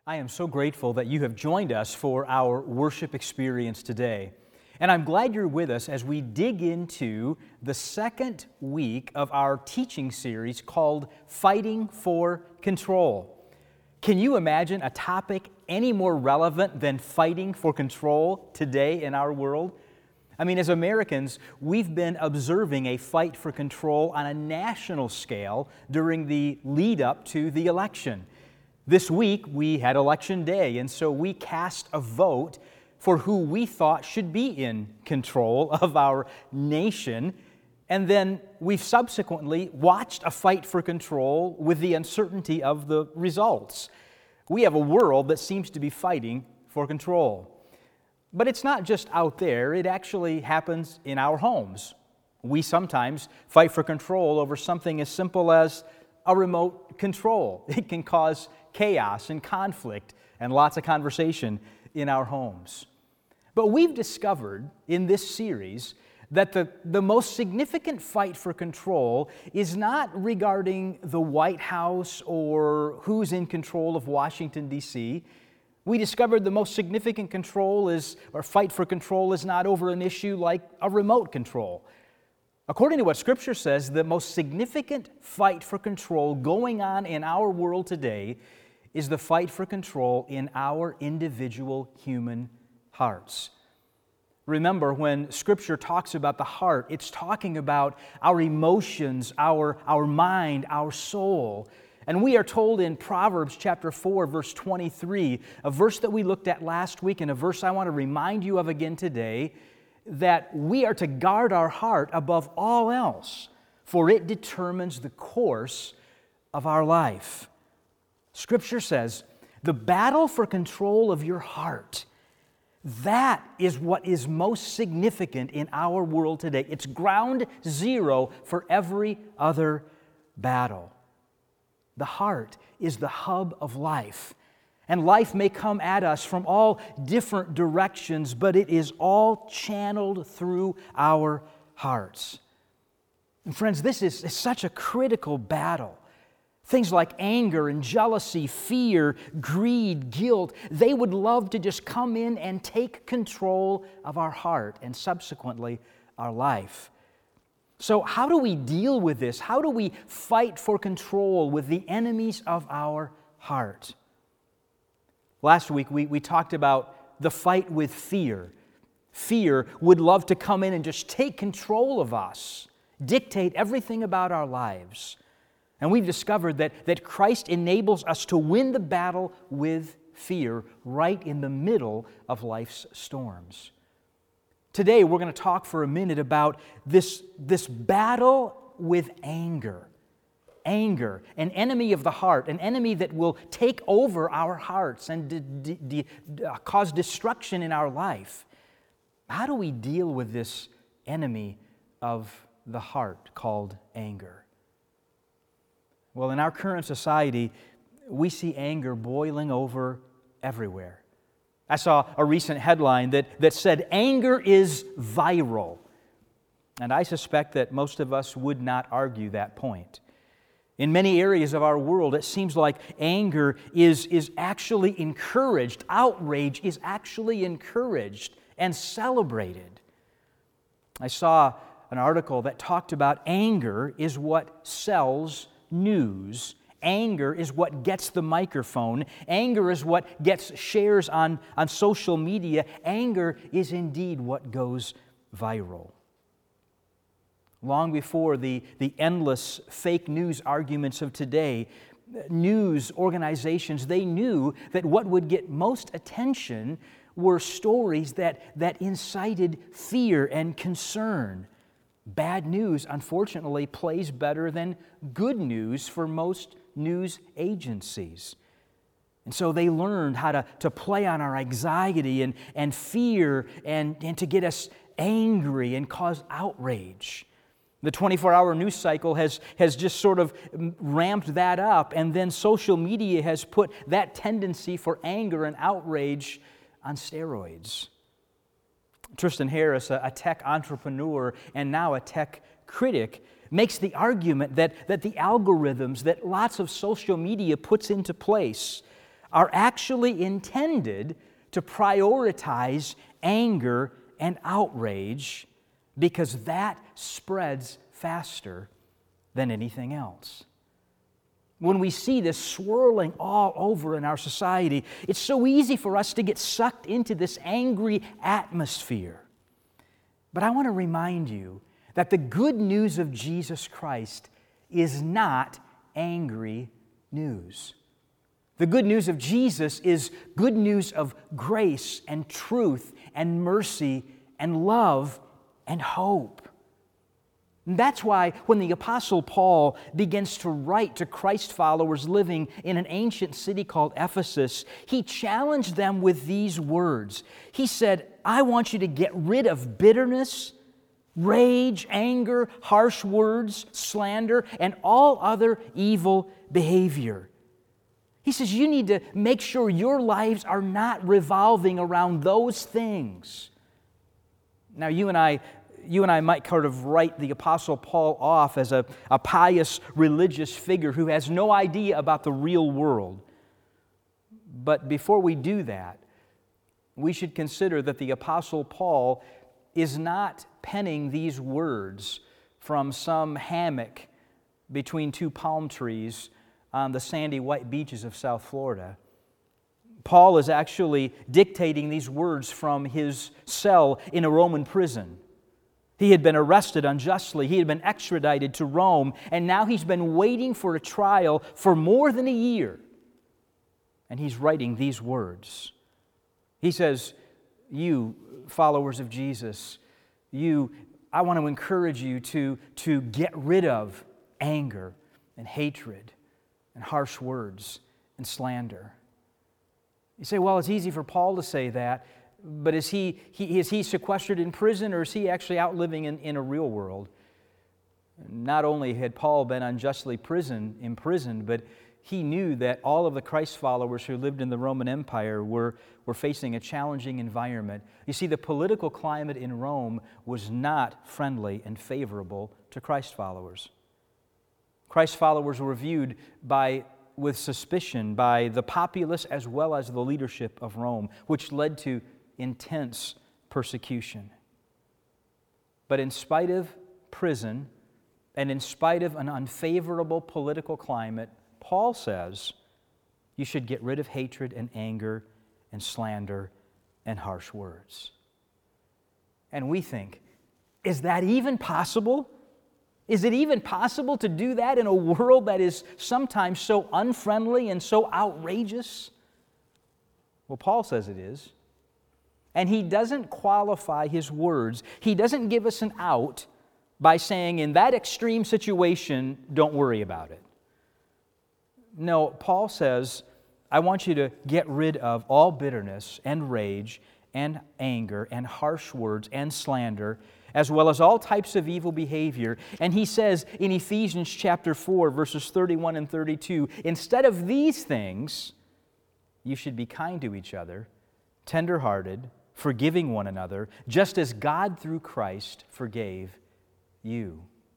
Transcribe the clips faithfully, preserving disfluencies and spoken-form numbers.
I am so grateful that you have joined us for our worship experience today. And I'm glad you're with us as we dig into the second week of our teaching series called Fighting for Control. Can you imagine a topic any more relevant than fighting for control today in our world? I mean, as Americans, we've been observing a fight for control on a national scale during the lead up to the election. This week, we had Election Day, and so we cast a vote for who we thought should be in control of our nation, and then we've subsequently watched a fight for control with the uncertainty of the results. We have a world that seems to be fighting for control. But it's not just out there, it actually happens in our homes. We sometimes fight for control over something as simple as a remote control. It can cause chaos and conflict and lots of conversation in our homes. But we've discovered in this series that the, the most significant fight for control is not regarding the White House or who's in control of Washington, D C We discovered the most significant control is, or fight for control is not over an issue like a remote control. According to what Scripture says, the most significant fight for control going on in our world today is the fight for control in our individual human hearts. Remember, when Scripture talks about the heart, it's talking about our emotions, our, our mind, our soul. And we are told in Proverbs chapter four, verse twenty-three, a verse that we looked at last week and a verse I want to remind you of again today, that we are to guard our heart above all else, for it determines the course of our life. Scripture says, the battle for control of your heart, that is what is most significant in our world today. It's ground zero for every other battle. The heart is the hub of life. And life may come at us from all different directions, but it is all channeled through our hearts. And friends, this is, is such a critical battle. Things like anger and jealousy, fear, greed, guilt, they would love to just come in and take control of our heart and subsequently our life. So how do we deal with this? How do we fight for control with the enemies of our heart? Last week we, we talked about the fight with fear. Fear would love to come in and just take control of us, dictate everything about our lives. And we've discovered that, that Christ enables us to win the battle with fear right in the middle of life's storms. Today we're going to talk for a minute about this, this battle with anger. Anger, an enemy of the heart, an enemy that will take over our hearts and de- de- de- uh, cause destruction in our life. How do we deal with this enemy of the heart called anger? Well, in our current society, we see anger boiling over everywhere. I saw a recent headline that, that said, anger is viral. And I suspect that most of us would not argue that point. In many areas of our world, it seems like anger is, is actually encouraged. Outrage is actually encouraged and celebrated. I saw an article that talked about anger is what sells news. Anger is what gets the microphone. Anger is what gets shares on, on social media. Anger is indeed what goes viral. Long before the, the endless fake news arguments of today, news organizations, they knew that what would get most attention were stories that, that incited fear and concern. Bad news, unfortunately, plays better than good news for most news agencies. And so they learned how to, to play on our anxiety and, and fear and, and to get us angry and cause outrage. The twenty-four hour news cycle has, has just sort of ramped that up, and then social media has put that tendency for anger and outrage on steroids. Tristan Harris, a tech entrepreneur and now a tech critic, makes the argument that, that the algorithms that lots of social media puts into place are actually intended to prioritize anger and outrage because that spreads faster than anything else. When we see this swirling all over in our society, it's so easy for us to get sucked into this angry atmosphere. But I want to remind you that the good news of Jesus Christ is not angry news. The good news of Jesus is good news of grace and truth and mercy and love and hope. And that's why when the Apostle Paul begins to write to Christ followers living in an ancient city called Ephesus, he challenged them with these words. He said, I want you to get rid of bitterness, rage, anger, harsh words, slander, and all other evil behavior. He says you need to make sure your lives are not revolving around those things. Now, you and I You and I might kind of write the Apostle Paul off as a, a pious religious figure who has no idea about the real world. But before we do that, we should consider that the Apostle Paul is not penning these words from some hammock between two palm trees on the sandy white beaches of South Florida. Paul is actually dictating these words from his cell in a Roman prison. He had been arrested unjustly. He had been extradited to Rome, and now he's been waiting for a trial for more than a year. And he's writing these words. He says, you followers of Jesus, you, I want to encourage you to, to get rid of anger and hatred and harsh words and slander. You say, well, it's easy for Paul to say that. But is he, he, is he sequestered in prison, or is he actually out living in, in a real world? Not only had Paul been unjustly prison, imprisoned, but he knew that all of the Christ followers who lived in the Roman Empire were, were facing a challenging environment. You see, the political climate in Rome was not friendly and favorable to Christ followers. Christ followers were viewed by with suspicion by the populace as well as the leadership of Rome, which led to intense persecution. But in spite of prison and in spite of an unfavorable political climate, Paul says you should get rid of hatred and anger and slander and harsh words. And we think, is that even possible? Is it even possible to do that in a world that is sometimes so unfriendly and so outrageous? Well, Paul says it is. And he doesn't qualify his words. He doesn't give us an out by saying, in that extreme situation, don't worry about it. No, Paul says, I want you to get rid of all bitterness and rage and anger and harsh words and slander, as well as all types of evil behavior. And he says in Ephesians chapter four, verses thirty-one and thirty-two, instead of these things, you should be kind to each other, tender-hearted, forgiving one another, just as God through Christ forgave you.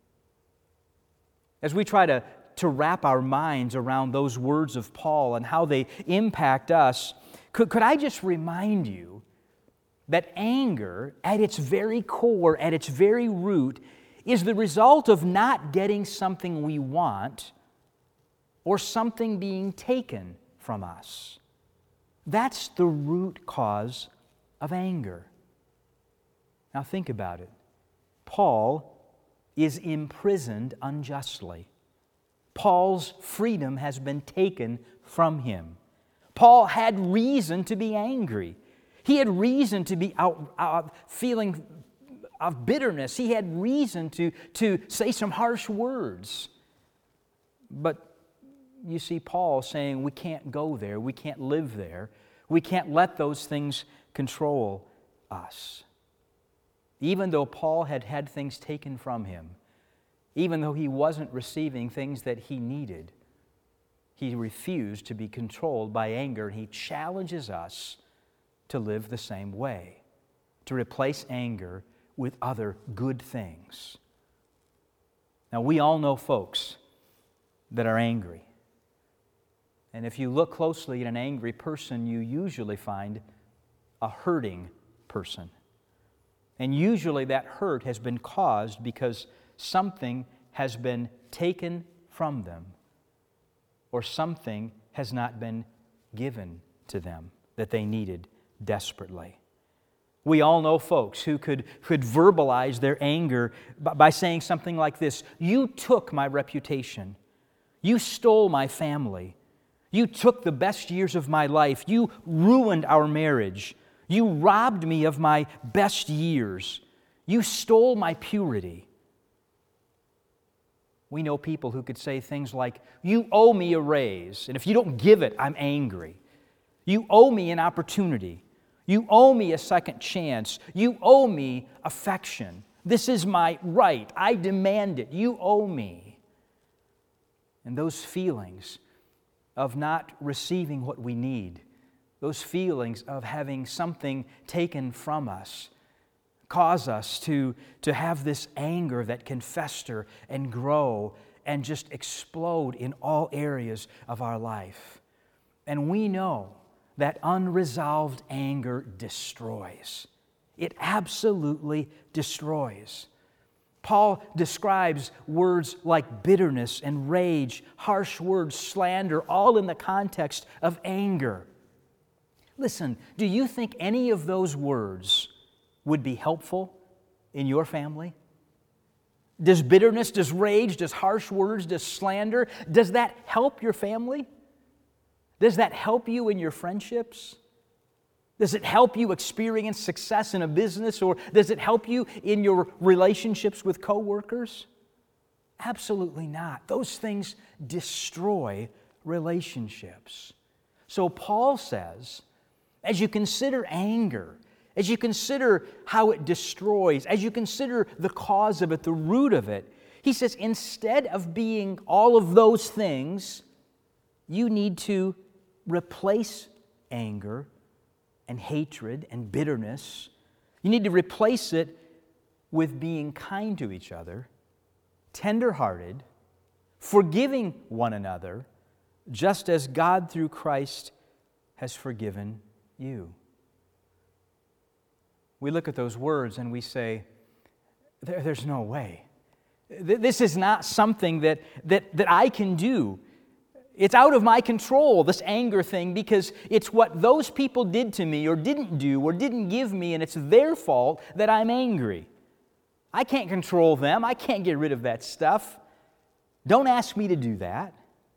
As we try to, to wrap our minds around those words of Paul and how they impact us, could, could I just remind you that anger, at its very core, at its very root, is the result of not getting something we want or something being taken from us. That's the root cause of anger. Now think about it. Paul is imprisoned unjustly. Paul's freedom has been taken from him. Paul had reason to be angry. He had reason to be out, out feeling of bitterness. He had reason to, to say some harsh words. But you see Paul saying we can't go there, we can't live there, we can't let those things control us. Even though Paul had had things taken from him, even though he wasn't receiving things that he needed, he refused to be controlled by anger, and he challenges us to live the same way, to replace anger with other good things. Now, we all know folks that are angry. And if you look closely at an angry person, you usually find a hurting person. And usually that hurt has been caused because something has been taken from them or something has not been given to them that they needed desperately. We all know folks who could, could verbalize their anger by, by saying something like this: "You took my reputation. You stole my family. You took the best years of my life. You ruined our marriage. You robbed me of my best years. You stole my purity." We know people who could say things like, "You owe me a raise, and if you don't give it, I'm angry. You owe me an opportunity. You owe me a second chance. You owe me affection. This is my right. I demand it. You owe me." And those feelings of not receiving what we need, those feelings of having something taken from us, cause us to, to have this anger that can fester and grow and just explode in all areas of our life. And we know that unresolved anger destroys. It absolutely destroys. Paul describes words like bitterness and rage, harsh words, slander, all in the context of anger. Listen, do you think any of those words would be helpful in your family? Does bitterness, does rage, does harsh words, does slander, does that help your family? Does that help you in your friendships? Does it help you experience success in a business, or does it help you in your relationships with coworkers? Absolutely not. Those things destroy relationships. So Paul says, as you consider anger, as you consider how it destroys, as you consider the cause of it, the root of it, he says, instead of being all of those things, you need to replace anger and hatred and bitterness. You need to replace it with being kind to each other, tender-hearted, forgiving one another, just as God through Christ has forgiven you. We look at those words and we say, there, there's no way. This is not something that, that, that I can do. It's out of my control, this anger thing, because it's what those people did to me or didn't do or didn't give me, and it's their fault that I'm angry. I can't control them. I can't get rid of that stuff. Don't ask me to do that.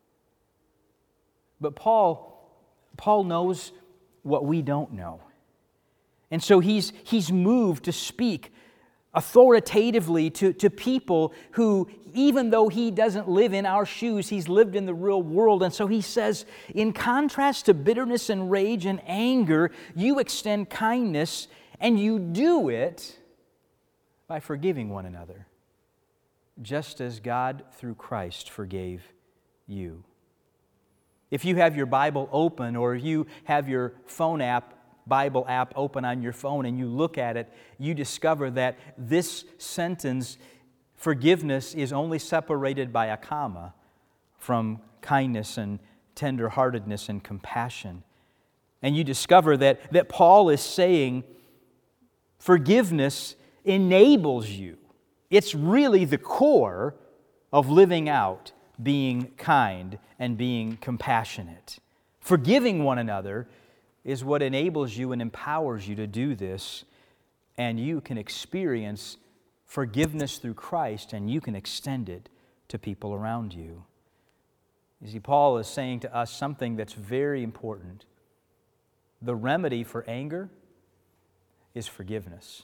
But Paul, Paul knows what we don't know. And so he's, he's moved to speak authoritatively to, to people who, even though he doesn't live in our shoes, he's lived in the real world. And so he says, in contrast to bitterness and rage and anger, you extend kindness, and you do it by forgiving one another, just as God through Christ forgave you. If you have your Bible open, or you have your phone app, Bible app open on your phone, and you look at it, you discover that this sentence, forgiveness, is only separated by a comma from kindness and tenderheartedness and compassion. And you discover that, that Paul is saying forgiveness enables you. It's really the core of living out being kind and being compassionate. Forgiving one another is what enables you and empowers you to do this, and you can experience forgiveness through Christ, and you can extend it to people around you. You see, Paul is saying to us something that's very important. The remedy for anger is forgiveness.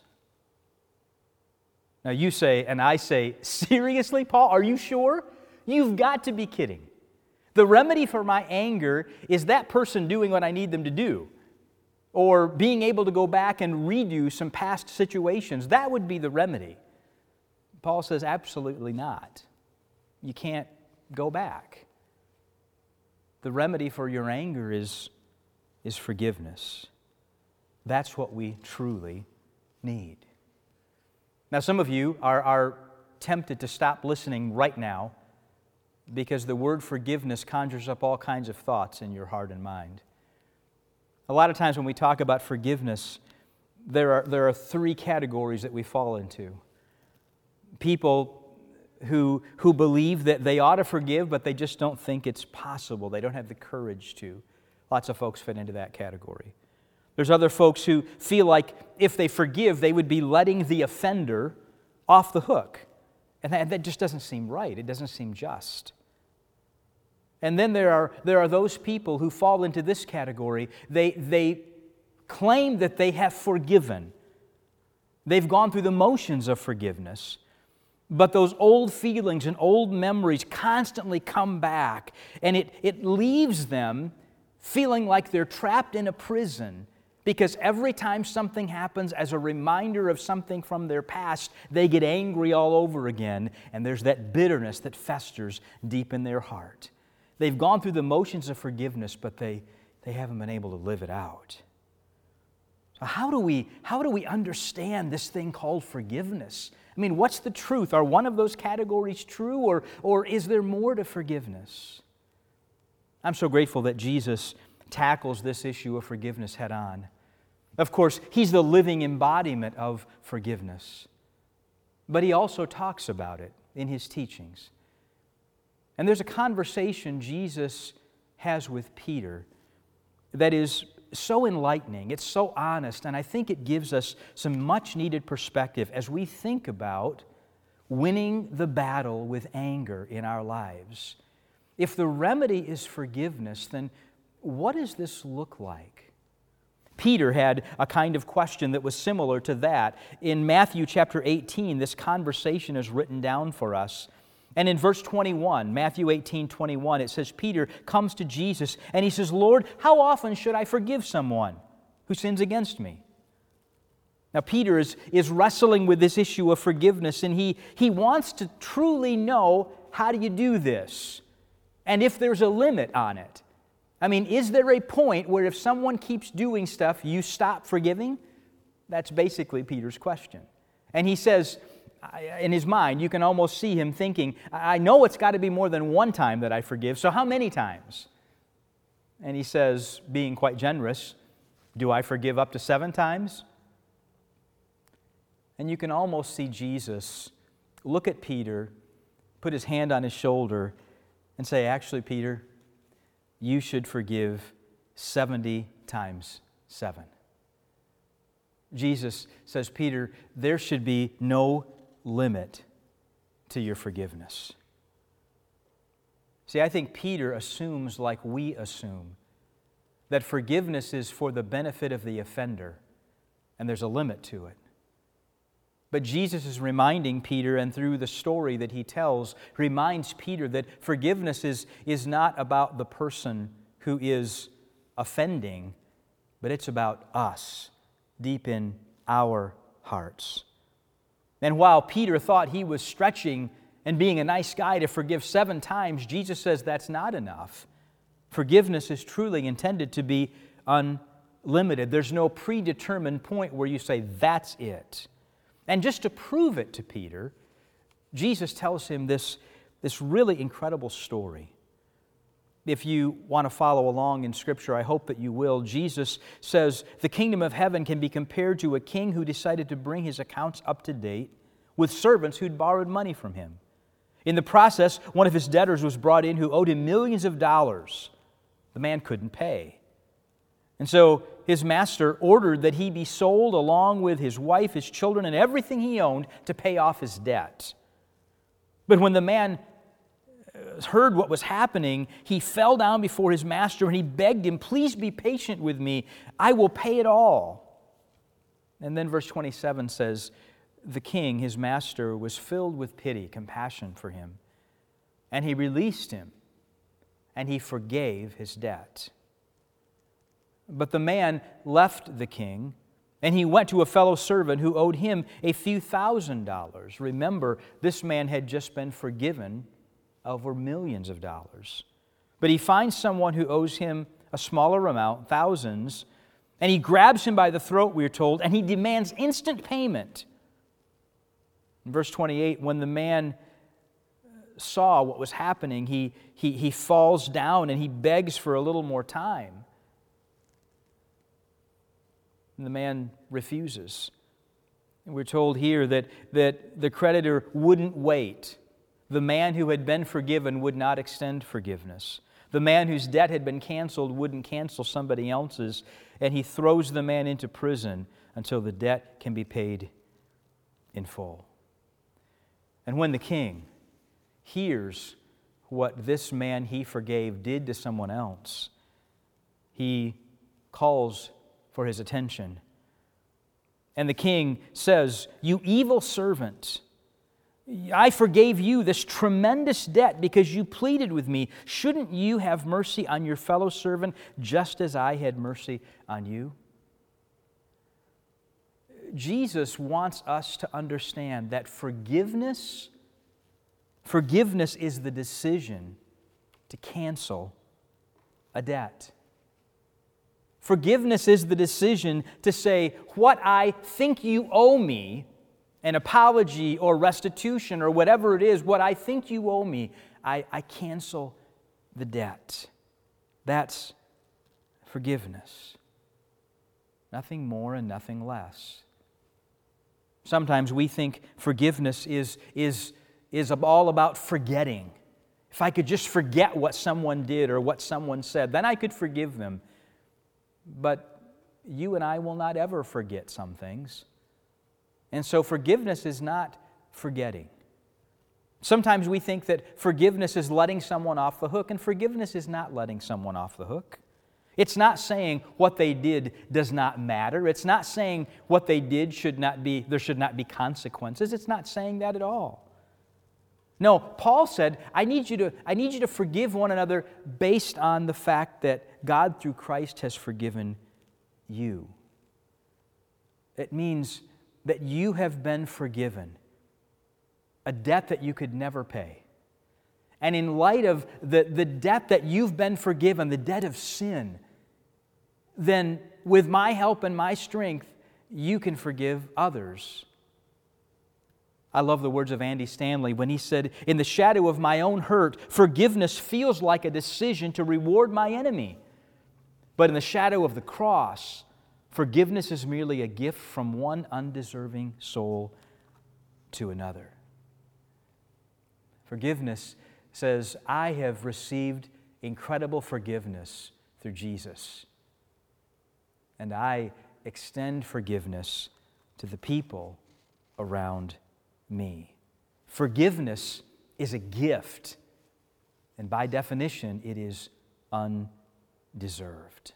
Now you say, and I say, seriously, Paul, are you sure? You've got to be kidding. The remedy for my anger is that person doing what I need them to do, or being able to go back and redo some past situations. That would be the remedy. Paul says, absolutely not. You can't go back. The remedy for your anger is, is forgiveness. That's what we truly need. Now, some of you are, are tempted to stop listening right now because the word forgiveness conjures up all kinds of thoughts in your heart and mind. A lot of times when we talk about forgiveness, there are, there are three categories that we fall into. People who, who believe that they ought to forgive, but they just don't think it's possible. They don't have the courage to. Lots of folks fit into that category. There's other folks who feel like if they forgive, they would be letting the offender off the hook. And that, that just doesn't seem right. It doesn't seem just. And then there are, there are those people who fall into this category. They, they claim that they have forgiven. They've gone through the motions of forgiveness. But those old feelings and old memories constantly come back, and it, it leaves them feeling like they're trapped in a prison, because every time something happens as a reminder of something from their past, they get angry all over again, and there's that bitterness that festers deep in their heart. They've gone through the motions of forgiveness, but they, they haven't been able to live it out. So how do we, how do we understand this thing called forgiveness? I mean, what's the truth? Are one of those categories true, or, or is there more to forgiveness? I'm so grateful that Jesus tackles this issue of forgiveness head on. Of course, He's the living embodiment of forgiveness. But He also talks about it in His teachings. And there's a conversation Jesus has with Peter that is so enlightening, it's so honest, and I think it gives us some much-needed perspective as we think about winning the battle with anger in our lives. If the remedy is forgiveness, then what does this look like? Peter had a kind of question that was similar to that. In Matthew chapter eighteen, this conversation is written down for us. And in verse twenty-one, Matthew eighteen, twenty-one, it says, Peter comes to Jesus and he says, Lord, how often should I forgive someone who sins against me? Now, Peter is, is wrestling with this issue of forgiveness, and he, he wants to truly know, how do you do this? And if there's a limit on it. I mean, is there a point where if someone keeps doing stuff, you stop forgiving? That's basically Peter's question. And he says, in his mind, you can almost see him thinking, I know it's got to be more than one time that I forgive, so how many times? And he says, being quite generous, do I forgive up to seven times? And you can almost see Jesus look at Peter, put his hand on his shoulder, and say, actually, Peter, you should forgive seventy times seven. Jesus says, Peter, there should be no limit to your forgiveness. See, I think Peter assumes, like we assume, that forgiveness is for the benefit of the offender, and there's a limit to it. But Jesus is reminding Peter, and through the story that he tells, reminds Peter that forgiveness is, is not about the person who is offending, but it's about us, deep in our hearts. And while Peter thought he was stretching and being a nice guy to forgive seven times, Jesus says that's not enough. Forgiveness is truly intended to be unlimited. There's no predetermined point where you say, that's it. And just to prove it to Peter, Jesus tells him this, this really incredible story. If you want to follow along in Scripture, I hope that you will. Jesus says the kingdom of heaven can be compared to a king who decided to bring his accounts up to date with servants who'd borrowed money from him. In the process, one of his debtors was brought in who owed him millions of dollars. The man couldn't pay. And so his master ordered that he be sold along with his wife, his children, and everything he owned to pay off his debt. But when the man heard what was happening, he fell down before his master and he begged him, please be patient with me. I will pay it all. And then verse twenty-seven says, the king, his master, was filled with pity, compassion for him. And he released him and he forgave his debt. But the man left the king, and he went to a fellow servant who owed him a few thousand dollars. Remember, this man had just been forgiven over millions of dollars. But he finds someone who owes him a smaller amount, thousands, and he grabs him by the throat, we are told, and he demands instant payment. In verse twenty-eight, when the man saw what was happening, he, he, he falls down and he begs for a little more time. And the man refuses. And we're told here that, that the creditor wouldn't wait. The man who had been forgiven would not extend forgiveness. The man whose debt had been canceled wouldn't cancel somebody else's, and he throws the man into prison until the debt can be paid in full. And when the king hears what this man he forgave did to someone else, he calls for his attention. And the king says, "You evil servant, I forgave you this tremendous debt because you pleaded with me. Shouldn't you have mercy on your fellow servant just as I had mercy on you?" Jesus wants us to understand that forgiveness, forgiveness is the decision to cancel a debt. Forgiveness is the decision to say, what I think you owe me, an apology or restitution or whatever it is, what I think you owe me, I, I cancel the debt. That's forgiveness. Nothing more and nothing less. Sometimes we think forgiveness is, is, is all about forgetting. If I could just forget what someone did or what someone said, then I could forgive them. But you and I will not ever forget some things. And so forgiveness is not forgetting. Sometimes we think that forgiveness is letting someone off the hook, and forgiveness is not letting someone off the hook. It's not saying what they did does not matter. It's not saying what they did should not be, there should not be consequences. It's not saying that at all. No, Paul said, I need you to, I need you to forgive one another based on the fact that God through Christ has forgiven you. It means that you have been forgiven a debt that you could never pay. And in light of the, the debt that you've been forgiven, the debt of sin, then with my help and my strength, you can forgive others. I love the words of Andy Stanley when he said, "In the shadow of my own hurt, forgiveness feels like a decision to reward my enemy. But in the shadow of the cross, forgiveness is merely a gift from one undeserving soul to another." Forgiveness says, I have received incredible forgiveness through Jesus. And I extend forgiveness to the people around me. Forgiveness is a gift, and by definition, it is undeserved.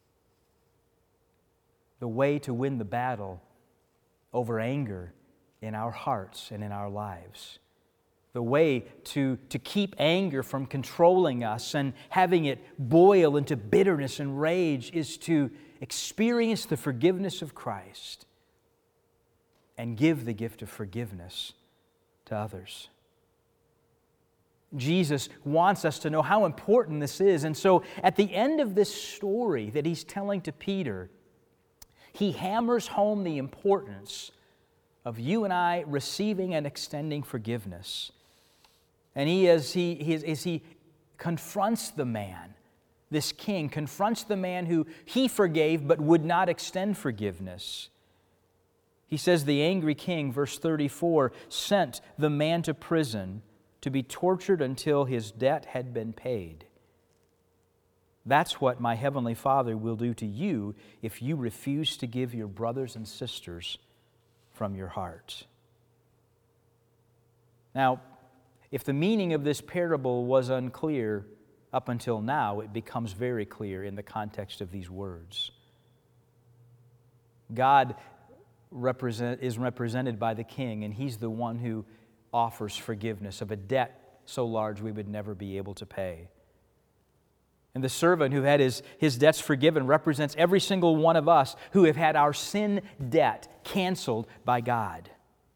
The way to win the battle over anger in our hearts and in our lives, the way to, to keep anger from controlling us and having it boil into bitterness and rage, is to experience the forgiveness of Christ and give the gift of forgiveness to others. Jesus wants us to know how important this is. And so at the end of this story that He's telling to Peter, He hammers home the importance of you and I receiving and extending forgiveness. And he, as he, he, as he confronts the man, this king, confronts the man who he forgave but would not extend forgiveness. He says the angry king, verse thirty-four, sent the man to prison to be tortured until his debt had been paid. That's what my heavenly Father will do to you if you refuse to give your brothers and sisters from your heart. Now, if the meaning of this parable was unclear up until now, it becomes very clear in the context of these words. God represent, is represented by the king, and He's the one who offers forgiveness of a debt so large we would never be able to pay. And the servant who had his, his debts forgiven represents every single one of us who have had our sin debt canceled by God.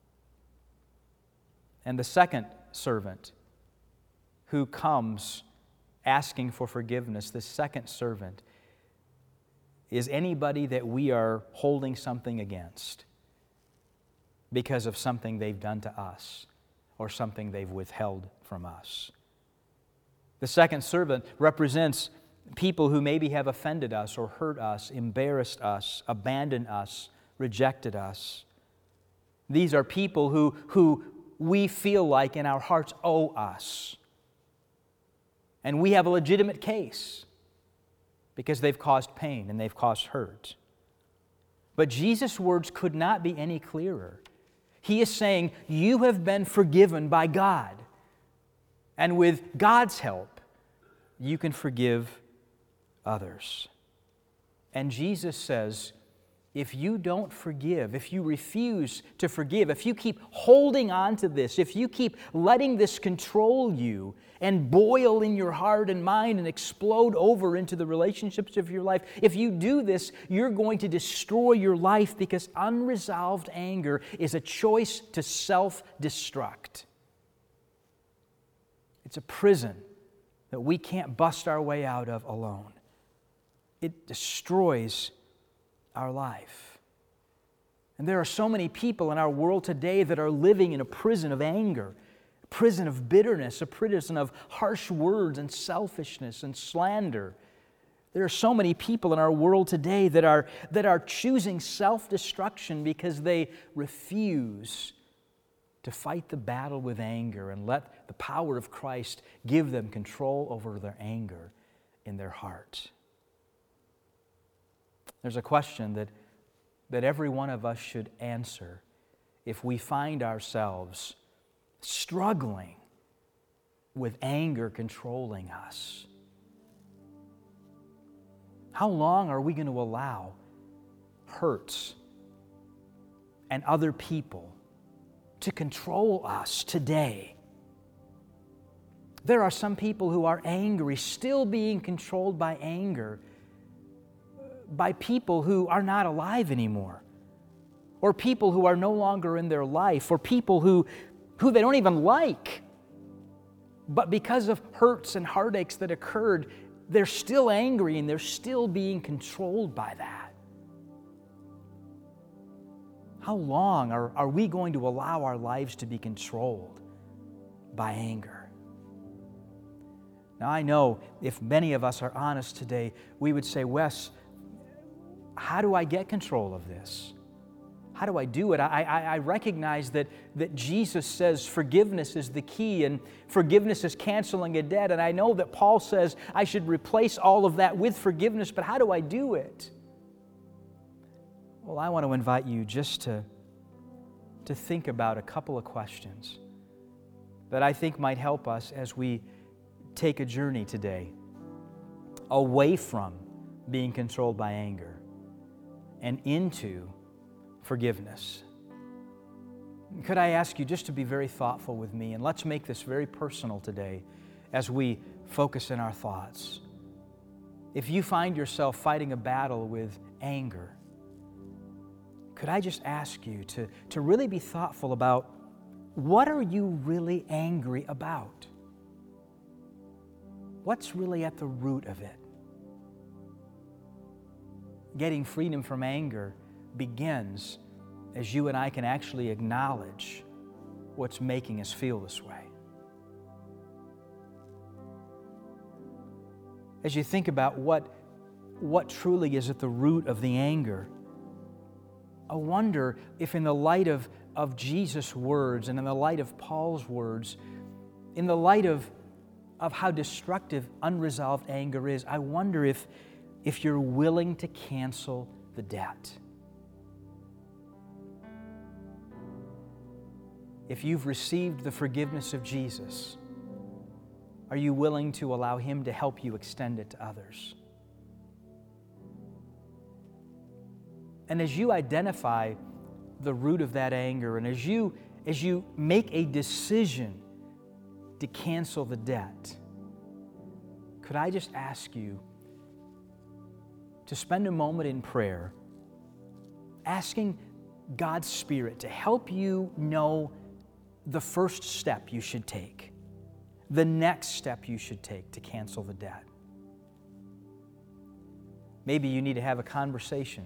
And the second servant who comes asking for forgiveness, the second servant, is anybody that we are holding something against because of something they've done to us, or something they've withheld from us. The second servant represents people who maybe have offended us or hurt us, embarrassed us, abandoned us, rejected us. These are people who, who we feel like in our hearts owe us. And we have a legitimate case because they've caused pain and they've caused hurt. But Jesus' words could not be any clearer. He is saying, you have been forgiven by God. And with God's help, you can forgive others. And Jesus says, if you don't forgive, if you refuse to forgive, if you keep holding on to this, if you keep letting this control you and boil in your heart and mind and explode over into the relationships of your life, if you do this, you're going to destroy your life, because unresolved anger is a choice to self-destruct. It's a prison that we can't bust our way out of alone. It destroys our life. And there are so many people in our world today that are living in a prison of anger, a prison of bitterness, a prison of harsh words and selfishness and slander. There are so many people in our world today that are, that are choosing self-destruction because they refuse to fight the battle with anger and let the power of Christ give them control over their anger in their heart. There's a question that, that every one of us should answer if we find ourselves struggling with anger controlling us. How long are we going to allow hurts and other people to control us today? There are some people who are angry, still being controlled by anger, by people who are not alive anymore, or people who are no longer in their life, or people who, who they don't even like. But because of hurts and heartaches that occurred, they're still angry and they're still being controlled by that. How long are, are we going to allow our lives to be controlled by anger? Now, I know if many of us are honest today, we would say, Wes, how do I get control of this? How do I do it? I, I, I recognize that, that Jesus says forgiveness is the key, and forgiveness is canceling a debt. And I know that Paul says I should replace all of that with forgiveness, but how do I do it? Well, I want to invite you just to, to think about a couple of questions that I think might help us as we take a journey today away from being controlled by anger and into forgiveness. Could I ask you just to be very thoughtful with me, and let's make this very personal today as we focus in our thoughts. If you find yourself fighting a battle with anger, could I just ask you to, to really be thoughtful about what are you really angry about? What's really at the root of it? Getting freedom from anger begins as you and I can actually acknowledge what's making us feel this way. As you think about what, what truly is at the root of the anger, I wonder if in the light of, of Jesus' words and in the light of Paul's words, in the light of, of how destructive unresolved anger is, I wonder if if you're willing to cancel the debt. If you've received the forgiveness of Jesus, are you willing to allow Him to help you extend it to others? And as you identify the root of that anger, and as you, as you make a decision to cancel the debt, could I just ask you to spend a moment in prayer, asking God's Spirit to help you know the first step you should take, the next step you should take to cancel the debt. Maybe you need to have a conversation.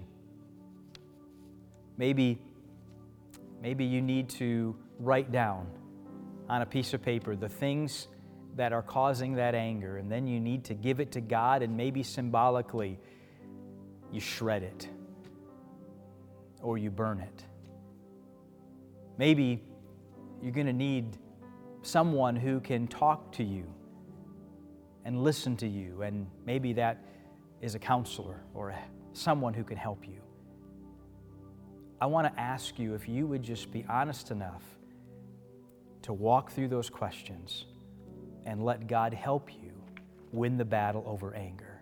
Maybe, maybe you need to write down on a piece of paper the things that are causing that anger, and then you need to give it to God, and maybe symbolically you shred it or you burn it. Maybe you're going to need someone who can talk to you and listen to you, and maybe that is a counselor or someone who can help you. I want to ask you if you would just be honest enough to walk through those questions and let God help you win the battle over anger.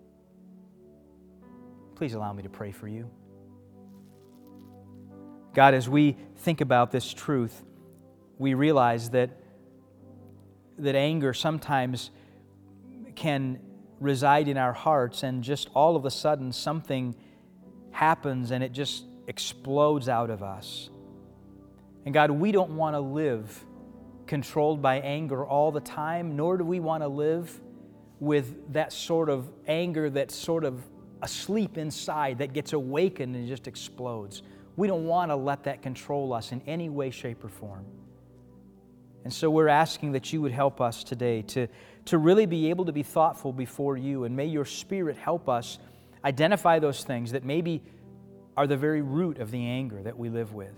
Please allow me to pray for you. God, as we think about this truth, we realize that, that anger sometimes can reside in our hearts, and just all of a sudden something happens and it just explodes out of us. And God, we don't want to live controlled by anger all the time, nor do we want to live with that sort of anger that's sort of asleep inside, that gets awakened and just explodes. We don't want to let that control us in any way, shape, or form. And so we're asking that you would help us today to, to really be able to be thoughtful before you, and may your Spirit help us identify those things that maybe are the very root of the anger that we live with.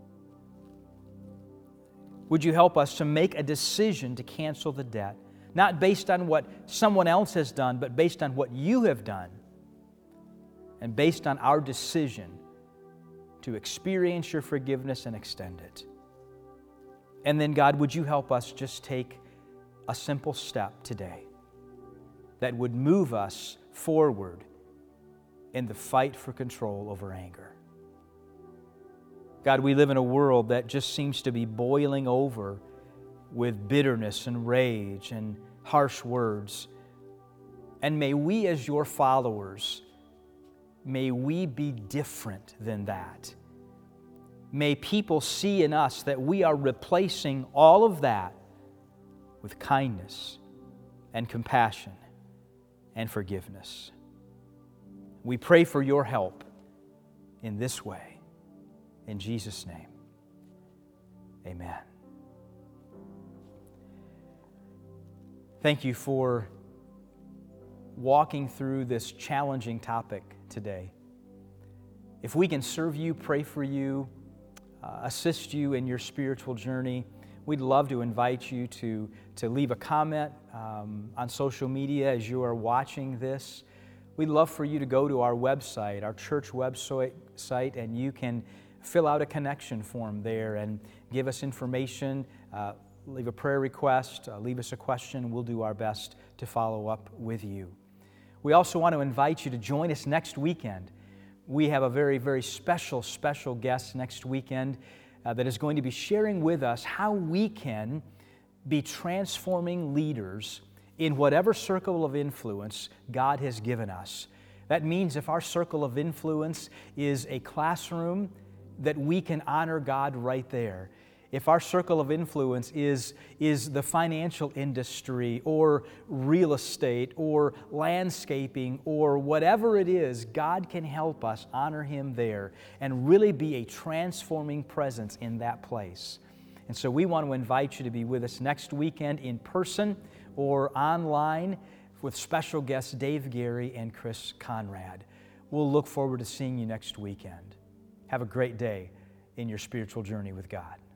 Would you help us to make a decision to cancel the debt, not based on what someone else has done, but based on what you have done, and based on our decision to experience your forgiveness and extend it. And then, God, would you help us just take a simple step today that would move us forward in the fight for control over anger. God, we live in a world that just seems to be boiling over with bitterness and rage and harsh words. And may we, as your followers, may we be different than that. May people see in us that we are replacing all of that with kindness and compassion and forgiveness. We pray for your help in this way. In Jesus' name, amen. Thank you for walking through this challenging topic today. If we can serve you, pray for you, uh, assist you in your spiritual journey, we'd love to invite you to, to leave a comment um, on social media as you are watching this. We'd love for you to go to our website, our church website, and you can fill out a connection form there and give us information, uh, leave a prayer request, uh, leave us a question. We'll do our best to follow up with you. We also want to invite you to join us next weekend. We have a very, very special, special guest next weekend uh, that is going to be sharing with us how we can be transforming leaders in whatever circle of influence God has given us. That means if our circle of influence is a classroom, that we can honor God right there. If our circle of influence is, is the financial industry or real estate or landscaping or whatever it is, God can help us honor Him there and really be a transforming presence in that place. And so we want to invite you to be with us next weekend in person or online with special guests Dave Gary and Chris Conrad. We'll look forward to seeing you next weekend. Have a great day in your spiritual journey with God.